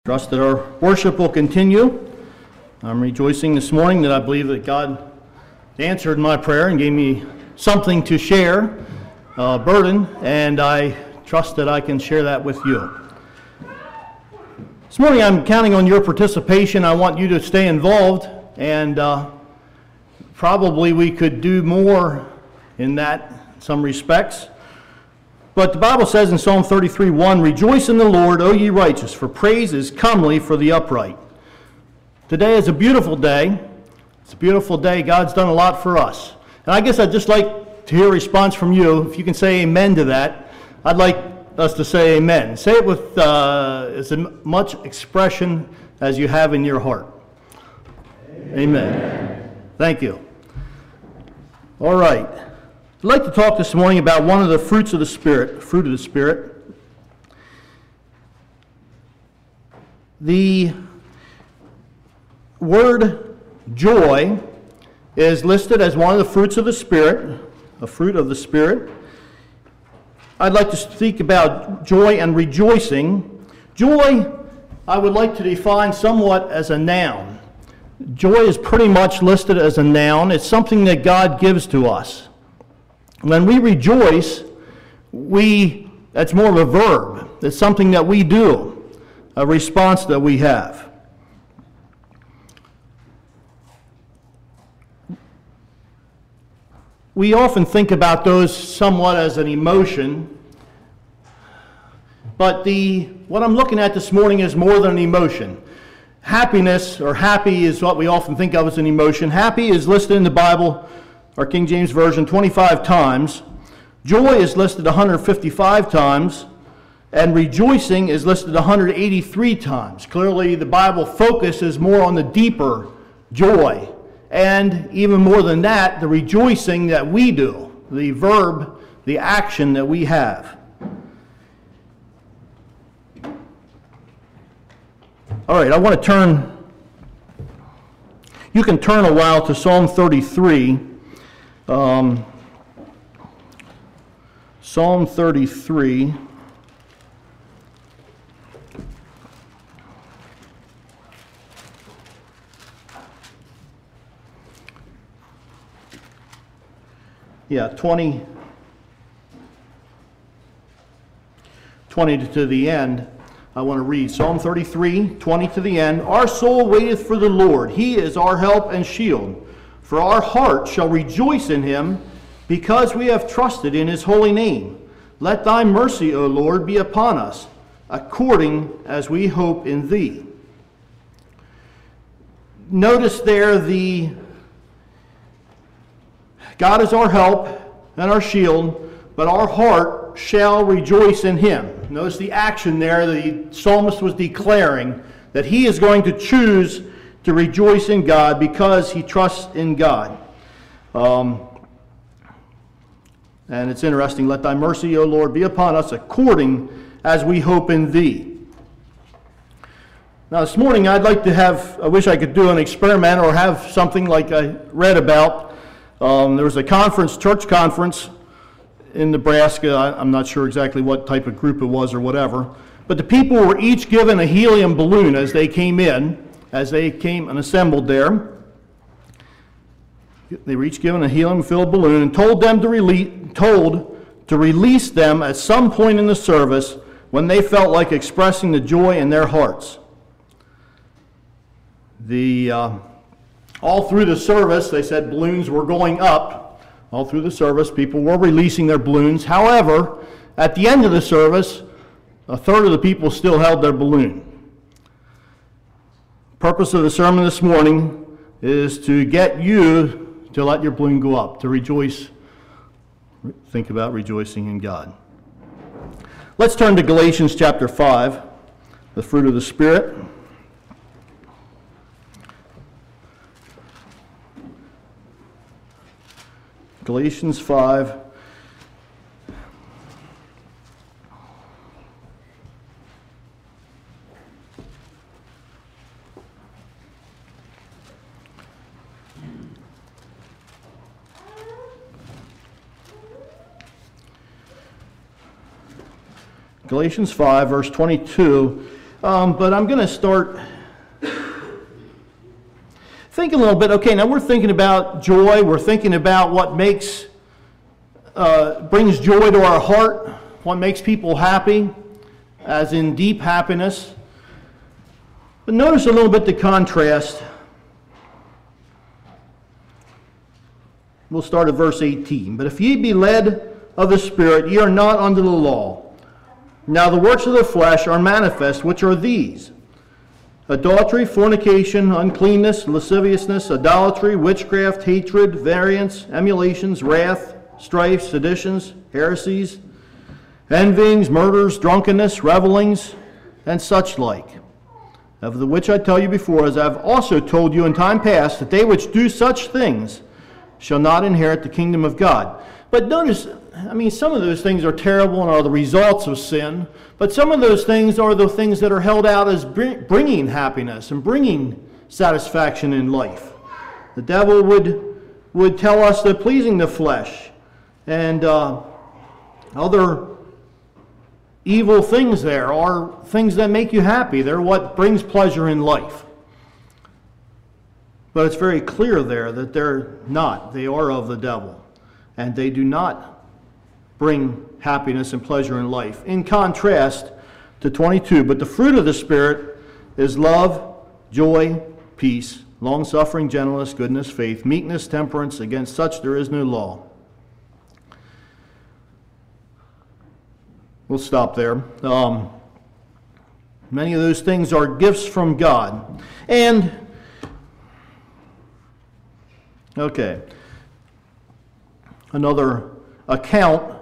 Trust that our worship will continue. I'm rejoicing this morning that I believe that God answered my prayer and gave me something to share, a burden, and I trust that I can share that with you. This morning I'm counting on your participation. I want you to stay involved, and probably we could do more in that in some respects. But the Bible says in Psalm 33:1, "Rejoice in the Lord, O ye righteous, for praise is comely for the upright." Today is a beautiful day. It's a beautiful day. God's done a lot for us. And I guess I'd just like to hear a response from you. If you can say amen to that, I'd like us to say amen. Say it with as much expression as you have in your heart. Amen. Thank you. All right. I'd like to talk this morning about one of the fruits of the Spirit, fruit of the Spirit. The word joy is listed as one of the fruits of the Spirit, a fruit of the Spirit. I'd like to speak about joy and rejoicing. Joy, I would like to define somewhat as a noun. Joy is pretty much listed as a noun. It's something that God gives to us. When we rejoice, that's more of a verb. It's something that we do, a response that we have. We often think about those somewhat as an emotion, but what I'm looking at this morning is more than an emotion. Happiness, or happy, is what we often think of as an emotion. Happy is listed in the Bible, our King James Version, 25 times. Joy is listed 155 times, and rejoicing is listed 183 times. Clearly, the Bible focuses more on the deeper joy, and even more than that, the rejoicing that we do, the verb, the action that we have. All right, I want to turn, you can turn a while to Psalm 33. Psalm 33. Yeah, 20 to the end. I want to read Psalm 33, 20 to the end. "Our soul waiteth for the Lord. He is our help and shield. For our heart shall rejoice in him, because we have trusted in his holy name. Let thy mercy, O Lord, be upon us, according as we hope in thee." Notice there God is our help and our shield, but our heart shall rejoice in him. Notice the action there. The psalmist was declaring that he is going to choose to rejoice in God because he trusts in God. And it's interesting, "Let thy mercy, O Lord, be upon us according as we hope in thee." Now this morning I wish I could do an experiment or have something like I read about. There was a conference, church conference in Nebraska. I'm not sure exactly what type of group it was or whatever. But the people were each given a helium balloon as they came and assembled there. They were each given a helium-filled balloon and told to release them at some point in the service when they felt like expressing the joy in their hearts. All through the service, they said balloons were going up. All through the service, people were releasing their balloons. However, at the end of the service, a third of the people still held their balloon. The purpose of the sermon this morning is to get you to let your balloon go up, to rejoice. Think about rejoicing in God. Let's turn to Galatians chapter 5, the fruit of the Spirit. Galatians 5. Galatians 5, verse 22. But I'm going to start thinking a little bit. Okay, now we're thinking about joy. We're thinking about what brings joy to our heart, what makes people happy, as in deep happiness. But notice a little bit the contrast. We'll start at verse 18. But if ye be led of the Spirit, ye are not under the law. Now the works of the flesh are manifest, which are these: adultery, fornication, uncleanness, lasciviousness, idolatry, witchcraft, hatred, variance, emulations, wrath, strife, seditions, heresies, envyings, murders, drunkenness, revelings, and such like. Of the which I tell you before, as I have also told you in time past, that they which do such things shall not inherit the kingdom of God. But notice, some of those things are terrible and are the results of sin, but some of those things are the things that are held out as bringing happiness and bringing satisfaction in life. The devil would tell us that pleasing the flesh and other evil things there are things that make you happy. They're what brings pleasure in life. But it's very clear there that they're not. They are of the devil. And they do not bring happiness and pleasure in life. In contrast to 22, but the fruit of the Spirit is love, joy, peace, long-suffering, gentleness, goodness, faith, meekness, temperance. Against such there is no law. We'll stop there. Many of those things are gifts from God. And okay, another account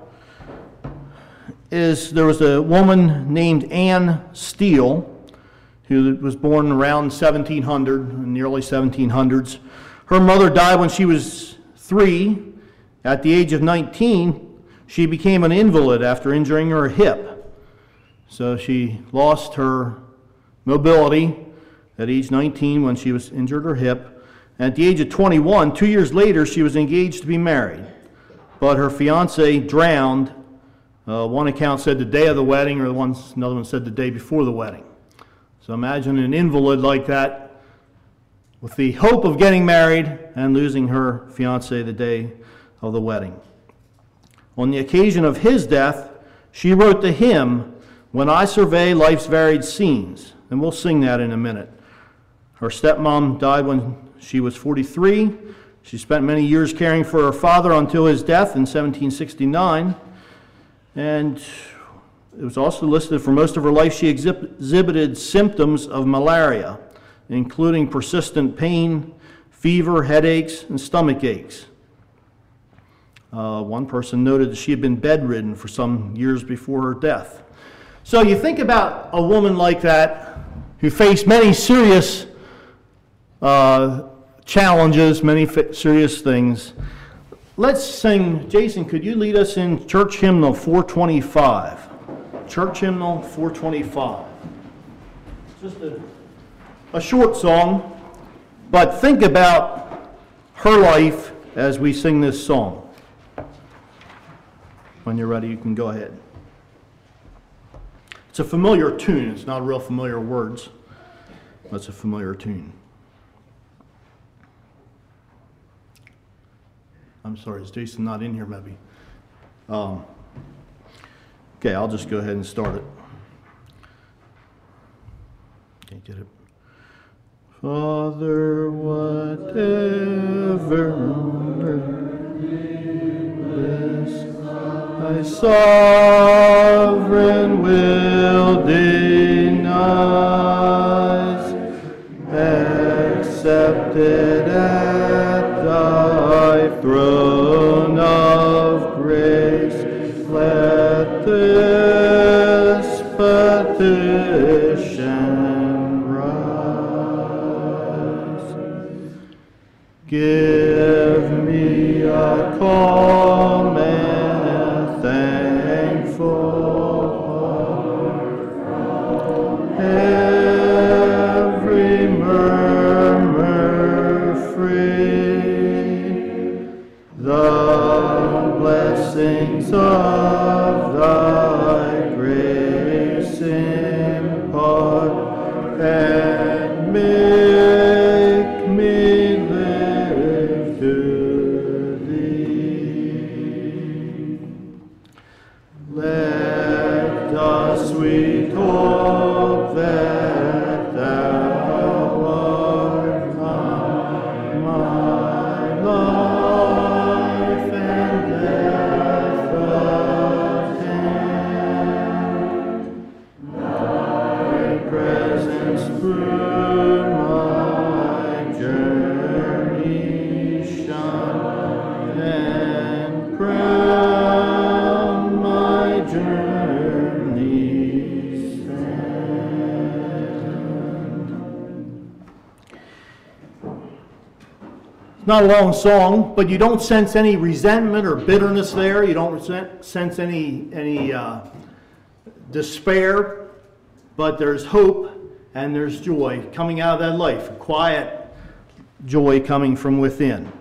is there was a woman named Anne Steele who was born around 1700, in the early 1700s. Her mother died when she was 3. At the age of 19, she became an invalid after injuring her hip. So she lost her mobility at age 19 when she was injured her hip. At the age of 21, 2 years later, she was engaged to be married. But her fiancé drowned. One account said the day of the wedding, or another one said the day before the wedding. So imagine an invalid like that with the hope of getting married and losing her fiancé the day of the wedding. On the occasion of his death, she wrote the hymn, "When I Survey Life's Varied Scenes," and we'll sing that in a minute. Her stepmom died when she was 43. She spent many years caring for her father until his death in 1769. And it was also listed for most of her life she exhibited symptoms of malaria, including persistent pain, fever, headaches, and stomach aches. One person noted that she had been bedridden for some years before her death. So you think about a woman like that who faced many serious challenges, many serious things. Let's sing. Jason, could you lead us in Church Hymnal 425? Church Hymnal 425. Just a short song, but think about her life as we sing this song. When you're ready, you can go ahead. It's a familiar tune. It's not real familiar words, but it's a familiar tune. I'm sorry, is Jason not in here maybe? Okay, I'll just go ahead and start it. Can't get it. Father, whatever is thy sovereign will denies, accepted at thy throne of grace, let this petition rise. Give me a calm and thankful heart, every murmur free, the blessings of thy grace impart. through my journey shine and crown my journey stand. It's not a long song, but you don't sense any resentment or bitterness there. You don't sense any despair, but there's hope and there's joy coming out of that life, a quiet joy coming from within.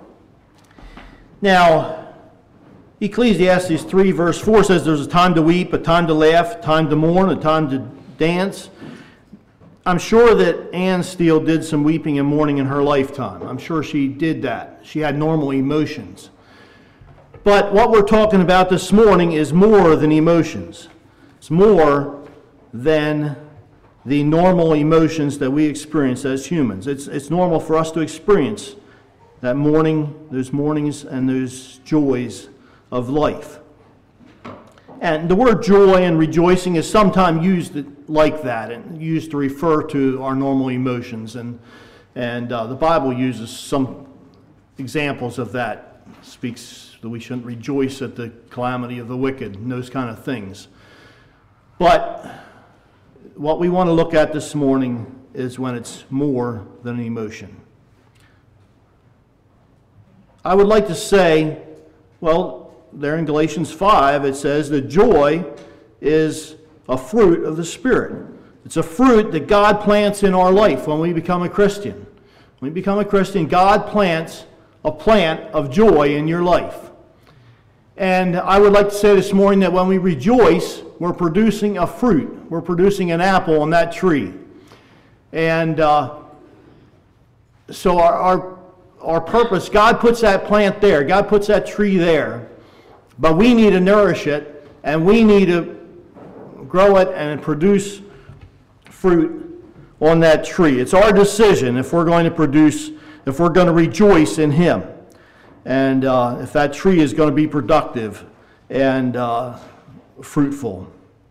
Now, Ecclesiastes 3 verse 4 says there's a time to weep, a time to laugh, a time to mourn, a time to dance. I'm sure that Anne Steele did some weeping and mourning in her lifetime. I'm sure she did that. She had normal emotions. But what we're talking about this morning is more than emotions. It's more than the normal emotions that we experience as humans. It's normal for us to experience that mourning, those mournings and those joys of life. And the word joy and rejoicing is sometimes used like that and used to refer to our normal emotions. And the Bible uses some examples of that. It speaks that we shouldn't rejoice at the calamity of the wicked and those kind of things. But what we want to look at this morning is when it's more than an emotion. I would like to say, well, there in Galatians 5 it says that joy is a fruit of the Spirit. It's a fruit that God plants in our life when we become a Christian. When we become a Christian, God plants a plant of joy in your life. And I would like to say this morning that when we rejoice, we're producing a fruit. We're producing an apple on that tree. And so our purpose, God puts that plant there. God puts that tree there. But we need to nourish it, and we need to grow it and produce fruit on that tree. It's our decision if we're going to rejoice in Him. And if that tree is going to be productive and fruitful.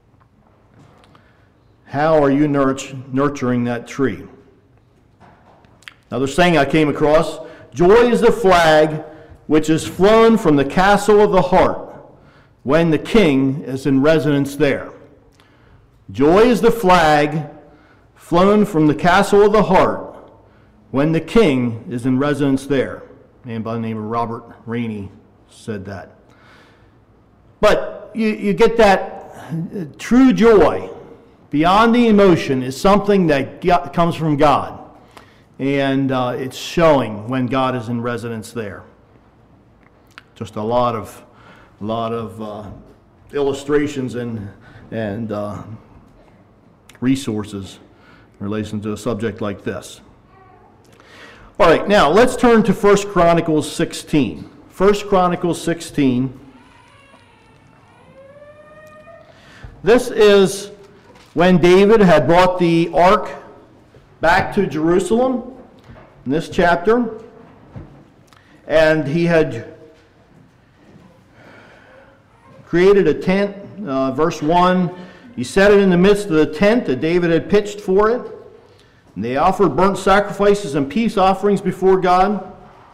How are you nurturing that tree? Another saying I came across, joy is the flag which is flown from the castle of the heart when the king is in residence there. Joy is the flag flown from the castle of the heart when the king is in residence there. A man by the name of Robert Rainey said that. But you get that true joy beyond the emotion is something that comes from God. And it's showing when God is in residence there. Just a lot of illustrations and resources in relation to a subject like this. All right, now let's turn to 1 Chronicles 16. 1 Chronicles 16. This is when David had brought the ark back to Jerusalem, in this chapter, and he had created a tent. Verse 1, he set it in the midst of the tent that David had pitched for it. And they offered burnt sacrifices and peace offerings before God.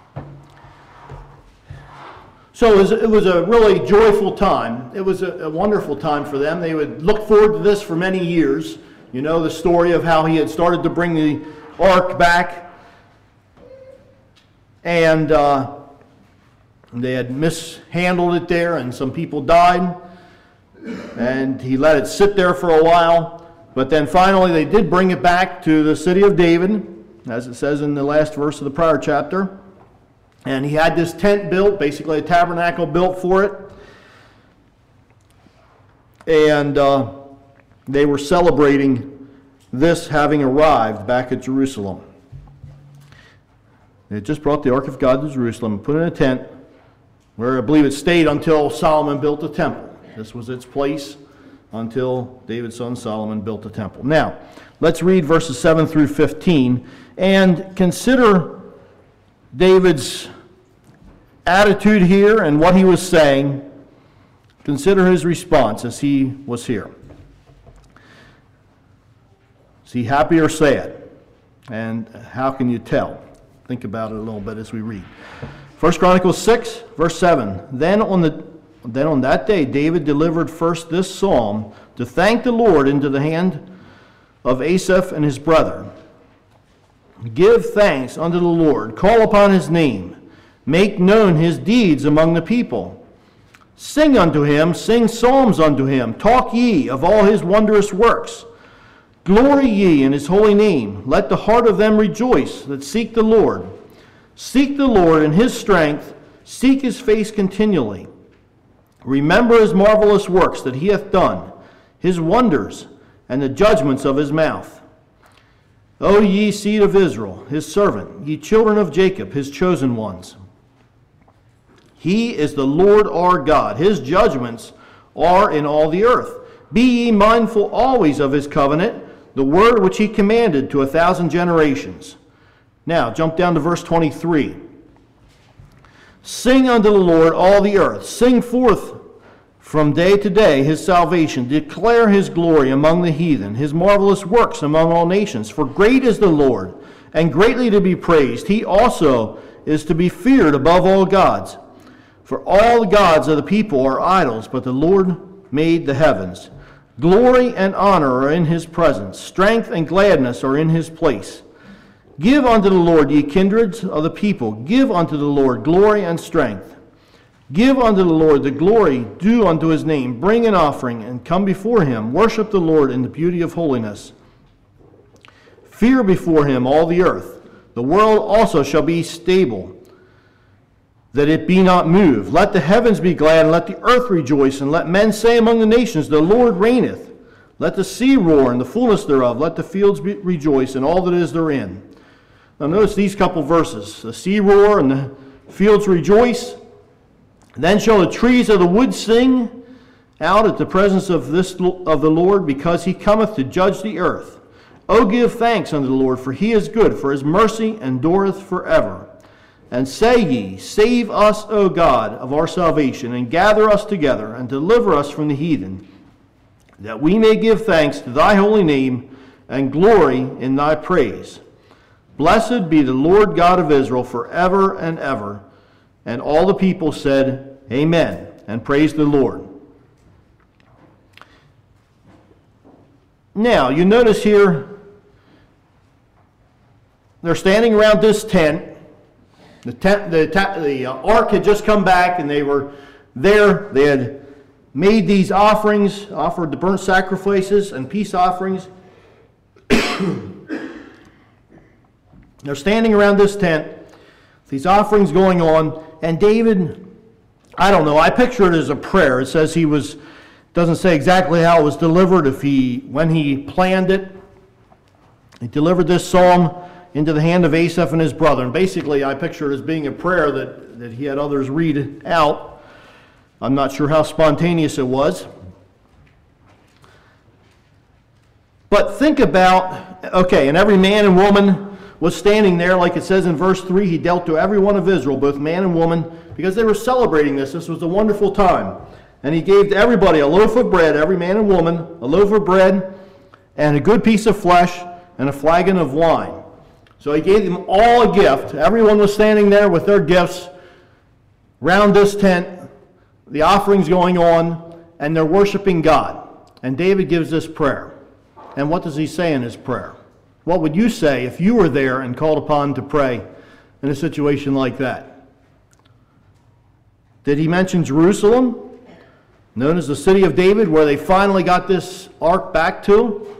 So it was a really joyful time. It was a wonderful time for them. They would look forward to this for many years. You know the story of how he had started to bring the ark back. And they had mishandled it there, and some people died. And he let it sit there for a while. But then finally they did bring it back to the city of David, as it says in the last verse of the prior chapter. And he had this tent built, basically a tabernacle built for it. And they were celebrating this having arrived back at Jerusalem. They had just brought the Ark of God to Jerusalem and put it in a tent where I believe it stayed until Solomon built the temple. This was its place until David's son Solomon built the temple. Now, let's read verses 7 through 15 and consider David's attitude here and what he was saying. Consider his response as he was here. Is he happy or sad? And how can you tell? Think about it a little bit as we read. 1 Chronicles 6, verse 7. Then on that day David delivered first this psalm to thank the Lord into the hand of Asaph and his brother. Give thanks unto the Lord, call upon his name, make known his deeds among the people. Sing unto him, sing psalms unto him, talk ye of all his wondrous works. Glory ye in his holy name. Let the heart of them rejoice that seek the Lord. Seek the Lord in his strength, seek his face continually. Remember his marvelous works that he hath done, his wonders, and the judgments of his mouth. O ye seed of Israel, his servant, ye children of Jacob, his chosen ones. He is the Lord our God. His judgments are in all the earth. Be ye mindful always of his covenant, the word which he commanded to 1,000 generations. Now, jump down to verse 23. Sing unto the Lord all the earth. Sing forth from day to day his salvation. Declare his glory among the heathen, his marvelous works among all nations. For great is the Lord, and greatly to be praised. He also is to be feared above all gods. For all the gods of the people are idols, but the Lord made the heavens. Glory and honor are in his presence. Strength and gladness are in his place. Give unto the Lord, ye kindreds of the people. Give unto the Lord glory and strength. Give unto the Lord the glory due unto his name. Bring an offering and come before him. Worship the Lord in the beauty of holiness. Fear before him all the earth. The world also shall be stable, that it be not moved. Let the heavens be glad, and let the earth rejoice, and let men say among the nations, the Lord reigneth. Let the sea roar, and the fullness thereof. Let the fields rejoice, and all that is therein. Now notice these couple verses. The sea roar, and the fields rejoice. Then shall the trees of the wood sing out at the presence of the Lord, because he cometh to judge the earth. O give thanks unto the Lord, for he is good, for his mercy endureth forever. And say ye, save us, O God, of our salvation, and gather us together, and deliver us from the heathen, that we may give thanks to thy holy name, and glory in thy praise. Blessed be the Lord God of Israel forever and ever. And all the people said, Amen, and praise the Lord. Now, you notice here, they're standing around this tent. The ark had just come back, and they were there. They had made these offerings, offered the burnt sacrifices and peace offerings. They're standing around this tent, these offerings going on, and David, I don't know, I picture it as a prayer. It says doesn't say exactly how it was delivered, when he planned it. He delivered this psalm into the hand of Asaph and his brother. And basically, I picture it as being a prayer that he had others read out. I'm not sure how spontaneous it was. But think about, and every man and woman was standing there, like it says in verse 3, he dealt to every one of Israel, both man and woman, because they were celebrating this. This was a wonderful time. And he gave to everybody a loaf of bread, every man and woman, a loaf of bread, and a good piece of flesh, and a flagon of wine. So he gave them all a gift. Everyone was standing there with their gifts around this tent, the offerings going on, and they're worshiping God. And David gives this prayer. And what does he say in his prayer? What would you say if you were there and called upon to pray in a situation like that? Did he mention Jerusalem, known as the city of David, where they finally got this ark back to?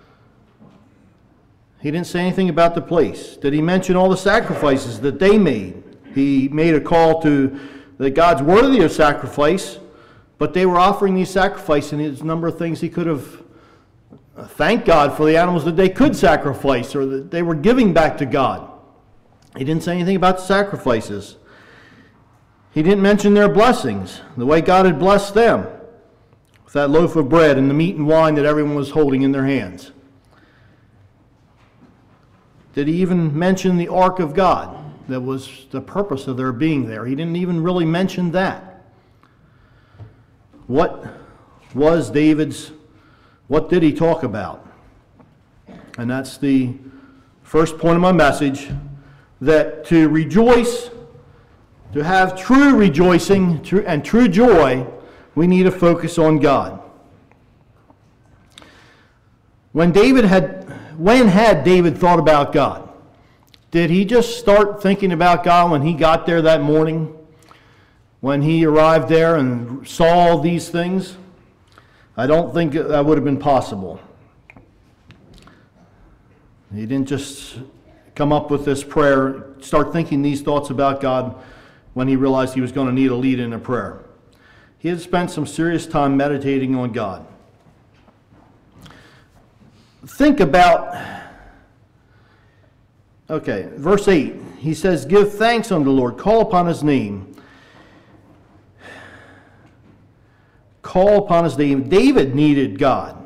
He didn't say anything about the place. Did he mention all the sacrifices that they made? He made a call to that God's worthy of sacrifice, but they were offering these sacrifices, and there's a number of things he could have thanked God for the animals that they could sacrifice or that they were giving back to God. He didn't say anything about the sacrifices. He didn't mention their blessings, the way God had blessed them with that loaf of bread and the meat and wine that everyone was holding in their hands. Did he even mention the ark of God? That was the purpose of their being there. He didn't even really mention that. What did he talk about? And that's the first point of my message, that to rejoice, to have true rejoicing and true joy, we need to focus on God. When had David thought about God? Did he just start thinking about God when he got there that morning? When he arrived there and saw all these things? I don't think that would have been possible. He didn't just come up with this prayer, start thinking these thoughts about God when he realized he was going to need a lead in a prayer. He had spent some serious time meditating on God. Think about, verse 8. He says, give thanks unto the Lord, call upon his name. Call upon his name. David needed God.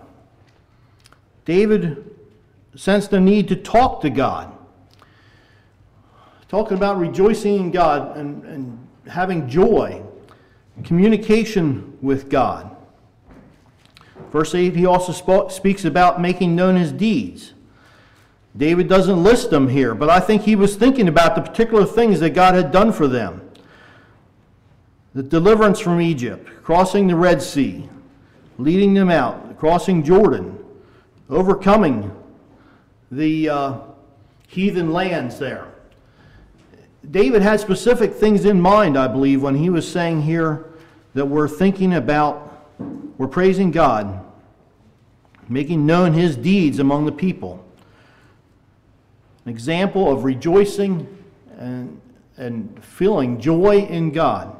David sensed the need to talk to God. Talking about rejoicing in God and having joy, communication with God. Verse 8, he also speaks about making known his deeds. David doesn't list them here, but I think he was thinking about the particular things that God had done for them. The deliverance from Egypt, crossing the Red Sea, leading them out, crossing Jordan, overcoming the heathen lands there. David had specific things in mind, I believe, when he was saying here that we're praising God, making known his deeds among the people. An example of rejoicing and feeling joy in God.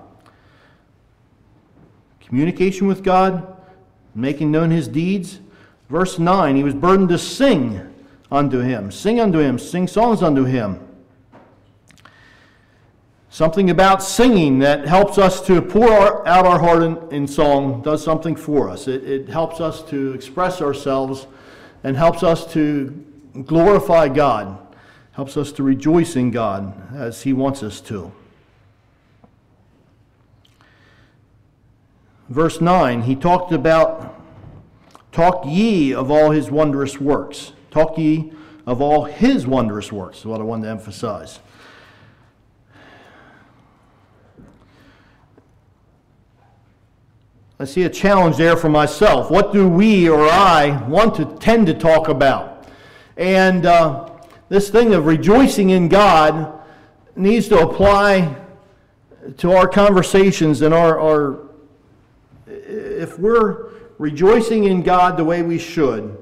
Communication with God, making known his deeds. Verse 9, he was burdened to sing unto him. Sing unto him, sing songs unto him. Something about singing that helps us to pour out our heart in song does something for us. It helps us to express ourselves and helps us to glorify God. Helps us to rejoice in God as he wants us to. Verse 9, he talked about, talk ye of all his wondrous works. Talk ye of all his wondrous works, is what I wanted to emphasize. I see a challenge there for myself. What do we or I tend to talk about? And this thing of rejoicing in God needs to apply to our conversations and our if we're rejoicing in God the way we should,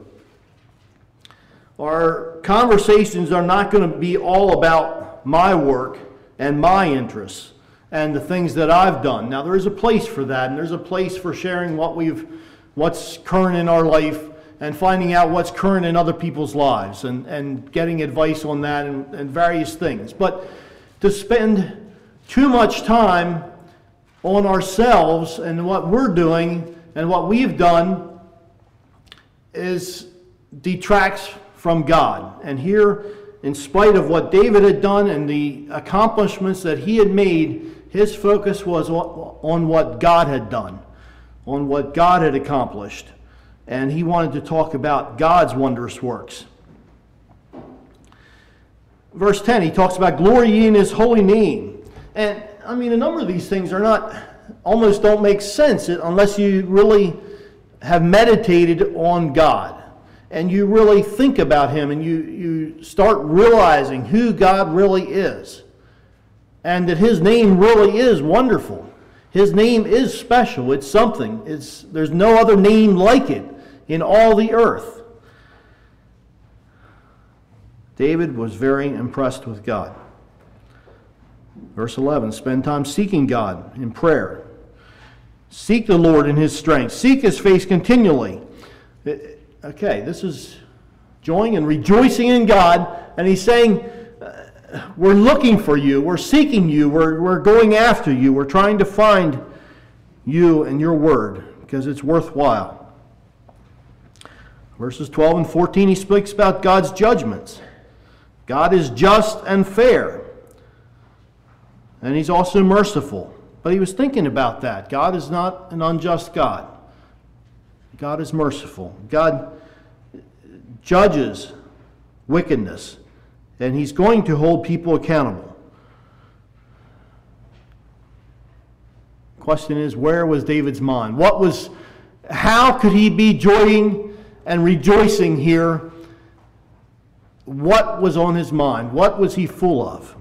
our conversations are not going to be all about my work and my interests and the things that I've done. Now, there is a place for that, and there's a place for sharing what's current in our life and finding out what's current in other people's lives and getting advice on that and various things. But to spend too much time on ourselves and what we're doing and what we've done detracts from God. And here, in spite of what David had done and the accomplishments that he had made, his focus was on what God had done, on what God had accomplished. And he wanted to talk about God's wondrous works. Verse 10, he talks about glory ye in his holy name. And, I mean, a number of these things almost don't make sense unless you really have meditated on God. And you really think about him and you start realizing who God really is. And that his name really is wonderful. His name is special. It's something. There's no other name like it in all the earth. David was very impressed with God. Verse 11, spend time seeking God in prayer. Seek the Lord in his strength. Seek his face continually. Okay, this is joying and rejoicing in God. And he's saying, we're looking for you. We're seeking you. We're going after you. We're trying to find you and your word because it's worthwhile. Verses 12 and 14, he speaks about God's judgments. God is just and fair. And he's also merciful. But he was thinking about that. God is not an unjust God. God is merciful. God judges wickedness, and he's going to hold people accountable. Question is, where was David's mind? How could he be joying and rejoicing here? What was on his mind? What was he full of?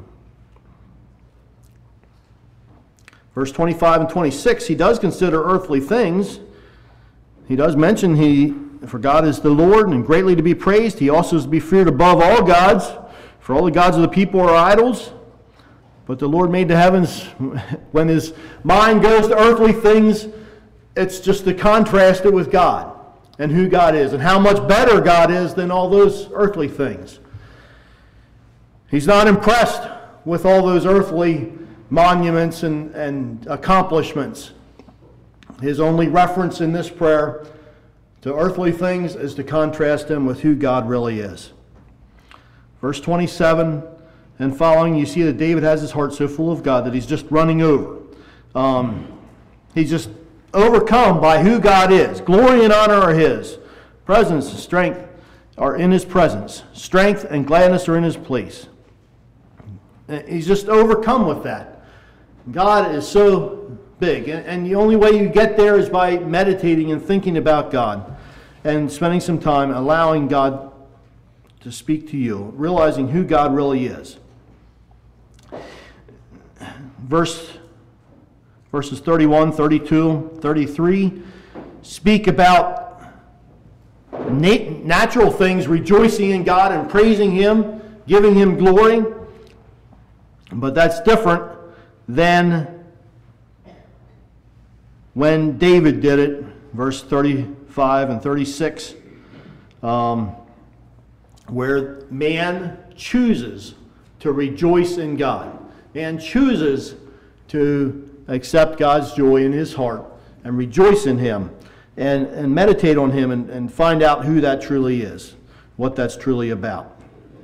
Verse 25 and 26, he does consider earthly things. He does mention for God is the Lord and greatly to be praised. He also is to be feared above all gods, for all the gods of the people are idols. But the Lord made the heavens. When his mind goes to earthly things, it's just to contrast it with God and who God is and how much better God is than all those earthly things. He's not impressed with all those earthly monuments and accomplishments. His only reference in this prayer to earthly things is to contrast him with who God really is. Verse 27 and following, you see that David has his heart so full of God that he's just running over. He's just overcome by who God is. Glory and honor are his. Presence and strength are in his presence. Strength and gladness are in his place. He's just overcome with that. God is so big, and the only way you get there is by meditating and thinking about God and spending some time allowing God to speak to you, realizing who God really is. Verses 31, 32, 33 speak about natural things, rejoicing in God and praising Him, giving Him glory. But that's different than when David did it, verse 35 and 36, where man chooses to rejoice in God. Man chooses to accept God's joy in his heart and rejoice in Him and meditate on Him and find out who that truly is, what that's truly about.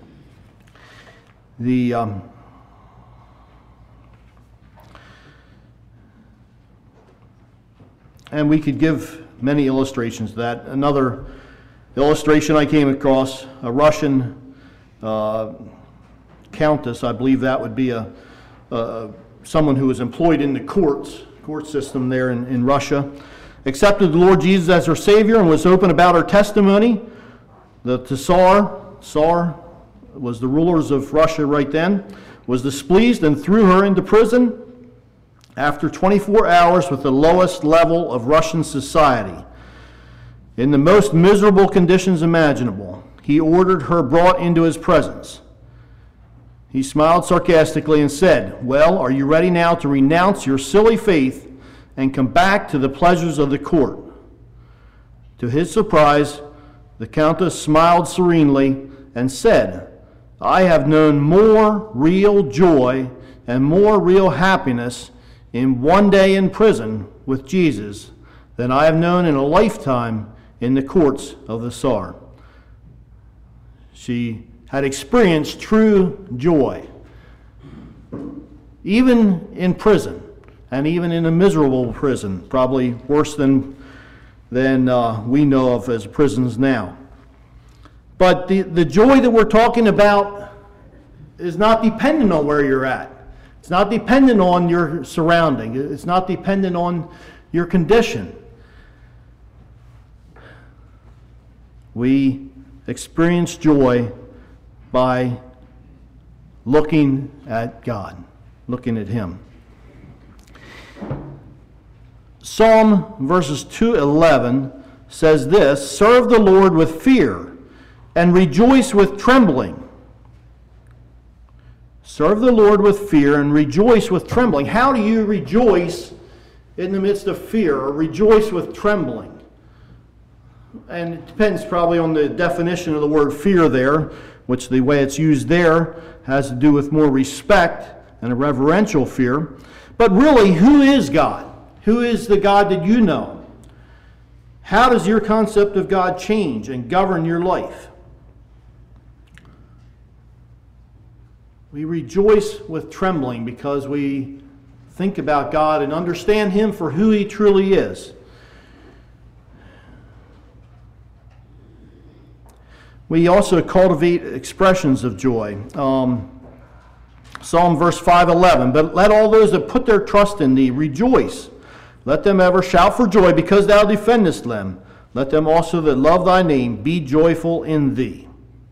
And we could give many illustrations of that. Another illustration I came across, a Russian countess, I believe that would be someone who was employed in the court system there in Russia, accepted the Lord Jesus as her Savior and was open about her testimony. The Tsar was the rulers of Russia right then, was displeased and threw her into prison after 24 hours with the lowest level of Russian society. In the most miserable conditions imaginable, he ordered her brought into his presence. He smiled sarcastically and said, "Well, are you ready now to renounce your silly faith and come back to the pleasures of the court?" To his surprise, the Countess smiled serenely and said, "I have known more real joy and more real happiness in one day in prison with Jesus than I have known in a lifetime in the courts of the Tsar." She had experienced true joy, even in prison, and even in a miserable prison, probably worse than we know of as prisons now. But the joy that we're talking about is not dependent on where you're at. It's not dependent on your surrounding. It's not dependent on your condition. We experience joy by looking at God, looking at Him. Psalm verses 2:11 says this, "Serve the Lord with fear and rejoice with trembling." Serve the Lord with fear and rejoice with trembling. How do you rejoice in the midst of fear or rejoice with trembling? And it depends probably on the definition of the word fear there, which the way it's used there has to do with more respect and a reverential fear. But really, who is God? Who is the God that you know? How does your concept of God change and govern your life? We rejoice with trembling because we think about God and understand Him for who He truly is. we also cultivate expressions of joy. Psalm verse 5:11, but let all those that put their trust in thee rejoice. Let them ever shout for joy because thou defendest them. Let them also that love thy name be joyful in thee.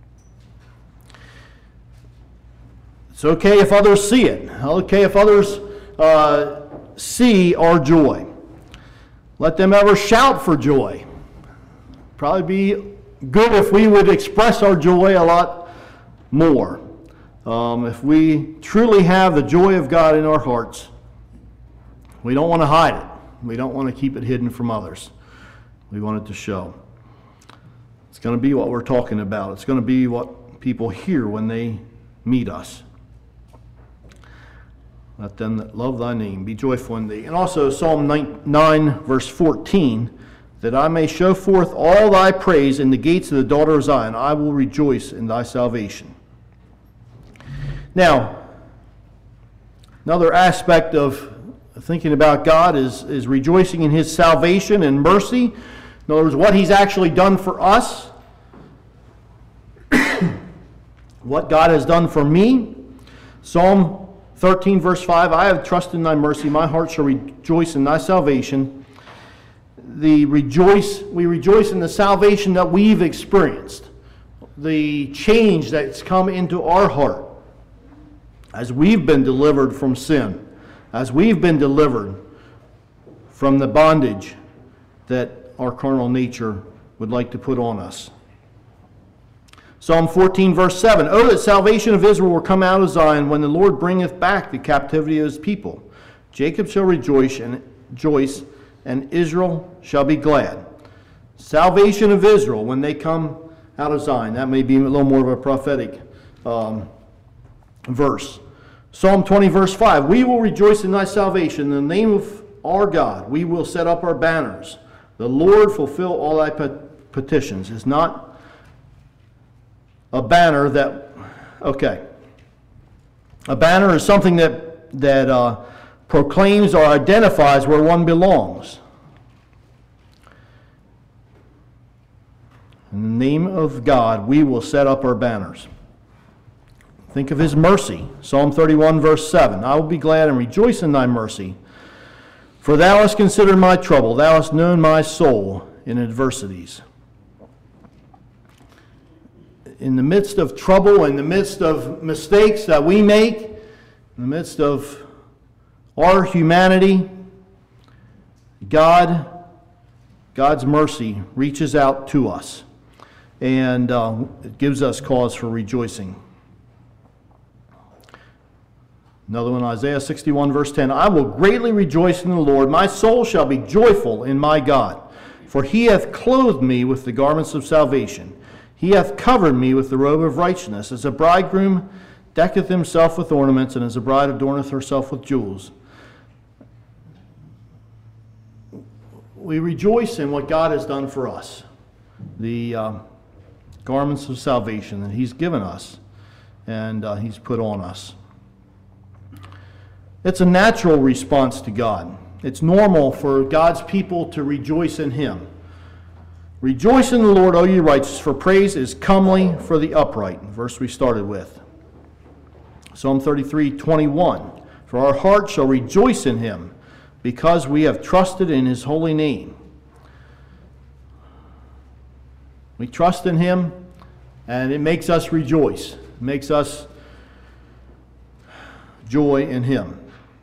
It's okay if others see it. Okay if others see our joy. Let them ever shout for joy. Probably be good if we would express our joy a lot more. If we truly have the joy of God in our hearts, we don't want to hide it. We don't want to keep it hidden from others. We want it to show. It's going to be what we're talking about. It's going to be what people hear when they meet us. Let them that love thy name be joyful in thee. And also Psalm 9 verse 14, that I may show forth all thy praise in the gates of the daughter of Zion. I will rejoice in thy salvation. Now, another aspect of thinking about God is rejoicing in his salvation and mercy. In other words, what he's actually done for us. What God has done for me. Psalm 13 verse 5, I have trusted in thy mercy. My heart shall rejoice in thy salvation. We rejoice in the salvation that we've experienced. The change that's come into our heart. As we've been delivered from sin. As we've been delivered from the bondage that our carnal nature would like to put on us. Psalm 14 verse 7, oh, that salvation of Israel will come out of Zion when the Lord bringeth back the captivity of his people. Jacob shall rejoice, and Israel shall be glad. Salvation of Israel when they come out of Zion. That may be a little more of a prophetic verse. Psalm 20 verse 5, we will rejoice in thy salvation. In the name of our God, we will set up our banners. The Lord fulfill all thy petitions. Is not a banner that, okay. A banner is something that proclaims or identifies where one belongs. In the name of God, we will set up our banners. Think of his mercy. Psalm 31 verse 7, I will be glad and rejoice in thy mercy. For thou hast considered my trouble. Thou hast known my soul in adversities. In the midst of trouble, in the midst of mistakes that we make, in the midst of our humanity, God's mercy reaches out to us, and it gives us cause for rejoicing. Another one, Isaiah 61 verse 10, I will greatly rejoice in the Lord. My soul shall be joyful in my God, for he hath clothed me with the garments of salvation. He hath covered me with the robe of righteousness, as a bridegroom decketh himself with ornaments, and as a bride adorneth herself with jewels. We rejoice in what God has done for us, the garments of salvation that he's given us and he's put on us. It's a natural response to God. It's normal for God's people to rejoice in him. Rejoice in the Lord, O ye righteous, for praise is comely for the upright. Verse we started with. Psalm 33:21. For our heart shall rejoice in him, because we have trusted in his holy name. We trust in him, and it makes us rejoice. It makes us joy in him.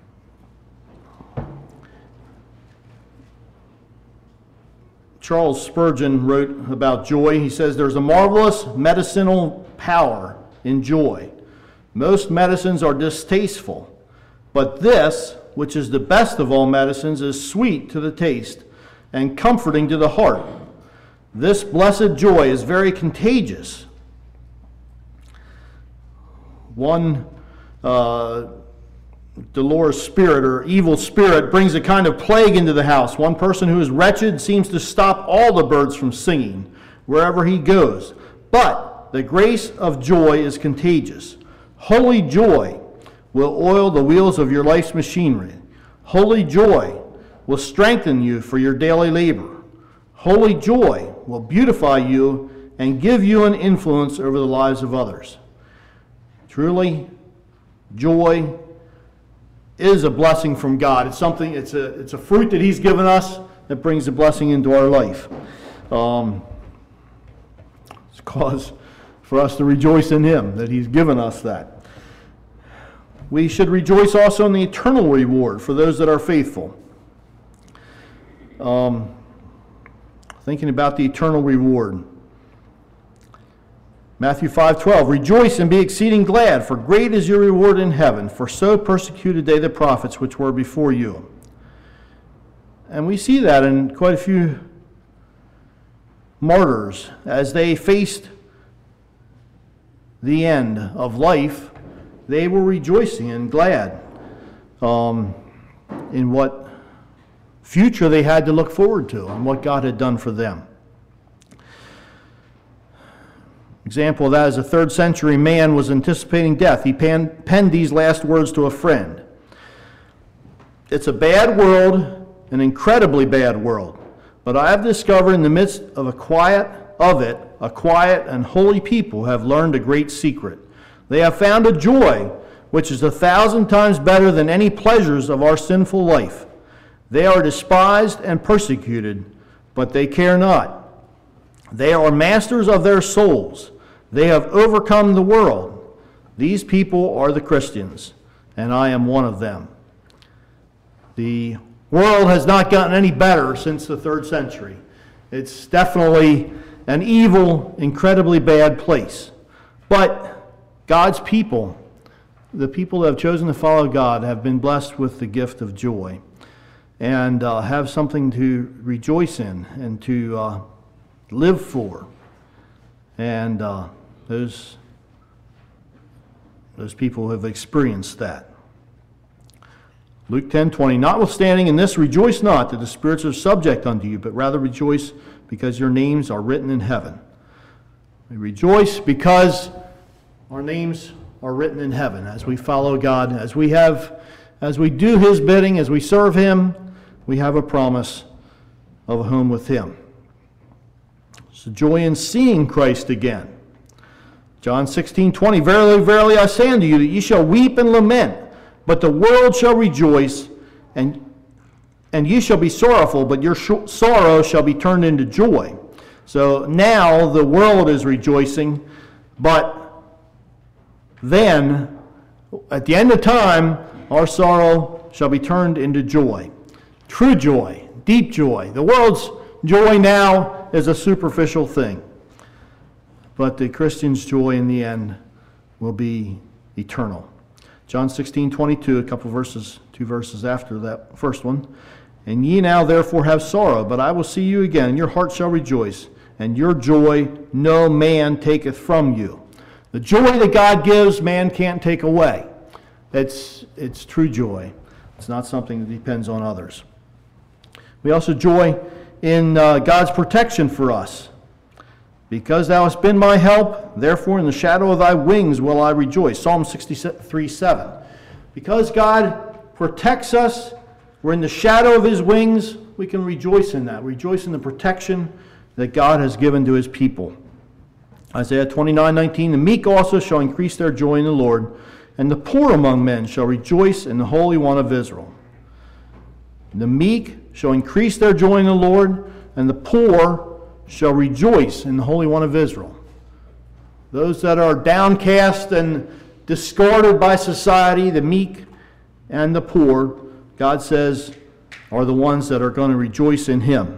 Charles Spurgeon wrote about joy. He says, there's a marvelous medicinal power in joy. Most medicines are distasteful, but this, which is the best of all medicines, is sweet to the taste and comforting to the heart. This blessed joy is very contagious. One Dolores spirit or evil spirit brings a kind of plague into the house. One person who is wretched seems to stop all the birds from singing wherever he goes. But the grace of joy is contagious. Holy joy will oil the wheels of your life's machinery. Holy joy will strengthen you for your daily labor. Holy joy will beautify you and give you an influence over the lives of others. Truly, joy is a blessing from God. It's a fruit that He's given us that brings a blessing into our life. It's cause for us to rejoice in Him, that He's given us that. We should rejoice also in the eternal reward for those that are faithful. Thinking about the eternal reward. Matthew 5:12, rejoice and be exceeding glad, for great is your reward in heaven, for so persecuted they the prophets which were before you. And we see that in quite a few martyrs as they faced the end of life. They were rejoicing and glad in what future they had to look forward to and what God had done for them. Example of that is a 3rd century man was anticipating death. He penned these last words to a friend. It's a bad world, an incredibly bad world, but I have discovered in the midst of a quiet and holy people have learned a great secret. They have found a joy which is 1,000 times better than any pleasures of our sinful life. They are despised and persecuted, but they care not. They are masters of their souls. They have overcome the world. These people are the Christians, and I am one of them. The world has not gotten any better since the 3rd century. It's definitely an evil, incredibly bad place. But God's people, the people that have chosen to follow God, have been blessed with the gift of joy and have something to rejoice in and to live for. And those people have experienced that. Luke 10:20, notwithstanding in this rejoice not that the spirits are subject unto you, but rather rejoice because your names are written in heaven. We rejoice because our names are written in heaven as we follow God, as we do His bidding, as we serve Him, we have a promise of a home with Him. It's a joy in seeing Christ again. John 16:20, verily, verily, I say unto you that ye shall weep and lament, but the world shall rejoice, and ye shall be sorrowful, but your sorrow shall be turned into joy. So now the world is rejoicing, but then, at the end of time, our sorrow shall be turned into joy. True joy, deep joy. The world's joy now is a superficial thing. But the Christian's joy in the end will be eternal. John 16:22, a couple verses, 2 verses after that first one. And ye now therefore have sorrow, but I will see you again, and your heart shall rejoice, and your joy no man taketh from you. The joy that God gives, man can't take away. It's true joy. It's not something that depends on others. We also joy in God's protection for us. Because thou hast been my help, therefore in the shadow of thy wings will I rejoice. Psalm 63:7. Because God protects us, we're in the shadow of His wings, we can rejoice in that. Rejoice in the protection that God has given to His people. Isaiah 29:19, the meek also shall increase their joy in the Lord, and the poor among men shall rejoice in the Holy One of Israel. The meek shall increase their joy in the Lord, and the poor shall rejoice in the Holy One of Israel. Those that are downcast and discarded by society, the meek and the poor, God says, are the ones that are going to rejoice in Him.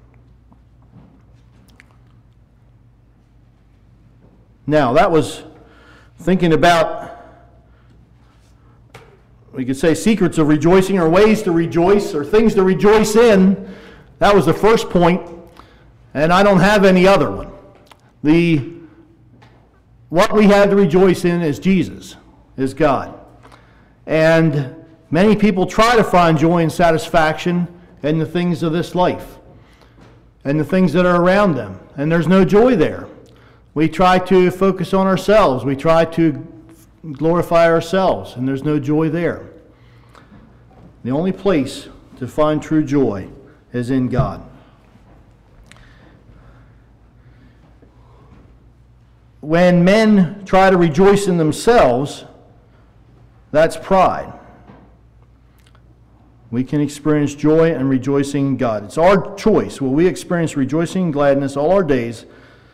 Now, that was thinking about, we could say, secrets of rejoicing or ways to rejoice or things to rejoice in. That was the first point. And I don't have any other one. What we have to rejoice in is Jesus, is God. And many people try to find joy and satisfaction in the things of this life and the things that are around them. And there's no joy there. We try to focus on ourselves. We try to glorify ourselves, and there's no joy there. The only place to find true joy is in God. when men try to rejoice in themselves, that's pride. We can experience joy and rejoicing in God. It's our choice. Will we experience rejoicing and gladness all our days?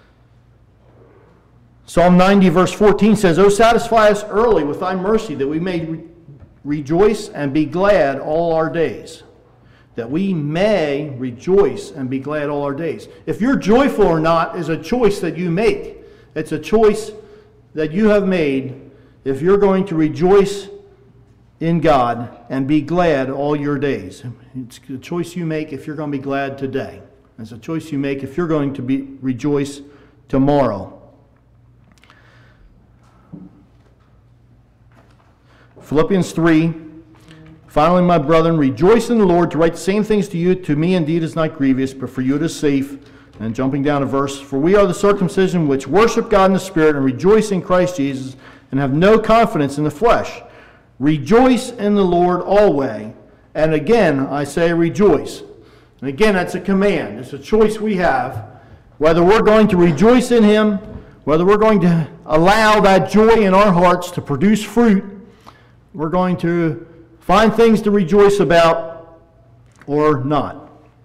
Psalm 90 verse 14 says, "O satisfy us early with thy mercy, that we may rejoice and be glad all our days." That we may rejoice and be glad all our days. If you're joyful or not is a choice that you make. It's a choice that you have made if you're going to rejoice in God and be glad all your days. It's a choice you make if you're going to be glad today. It's a choice you make if you're going to rejoice tomorrow. Philippians 3, "Finally, my brethren, rejoice in the Lord. To write the same things to me indeed is not grievous, but for you it is safe." And jumping down a verse, "For we are the circumcision which worship God in the Spirit and rejoice in Christ Jesus and have no confidence in the flesh. Rejoice in the Lord always. And again, I say rejoice." And again, that's a command. It's a choice we have, whether we're going to rejoice in Him, whether we're going to allow that joy in our hearts to produce fruit. We're going to find things to rejoice about or not.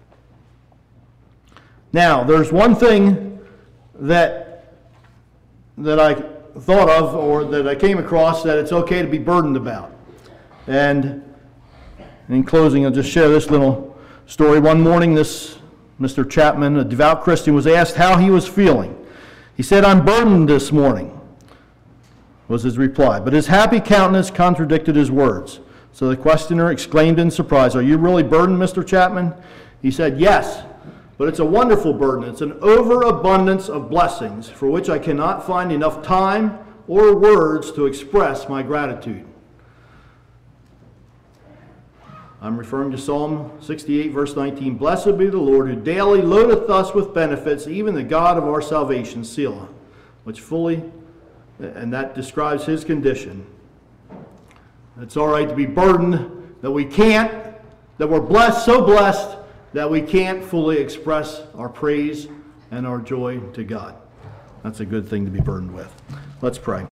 Now, there's one thing that I thought of, or that I came across, that it's okay to be burdened about. And in closing, I'll just share this little story. One morning, this Mr. Chapman, a devout Christian, was asked how he was feeling. He said, "I'm burdened this morning," was his reply. But his happy countenance contradicted his words. So the questioner exclaimed in surprise, "Are you really burdened, Mr. Chapman?" He said, "Yes, but it's a wonderful burden. It's an overabundance of blessings for which I cannot find enough time or words to express my gratitude." I'm referring to Psalm 68, verse 19. "Blessed be the Lord, who daily loadeth us with benefits, even the God of our salvation, Selah," which fully, and that describes his condition. It's all right to be burdened, that we're blessed, so blessed, that we can't fully express our praise and our joy to God. That's a good thing to be burdened with. Let's pray.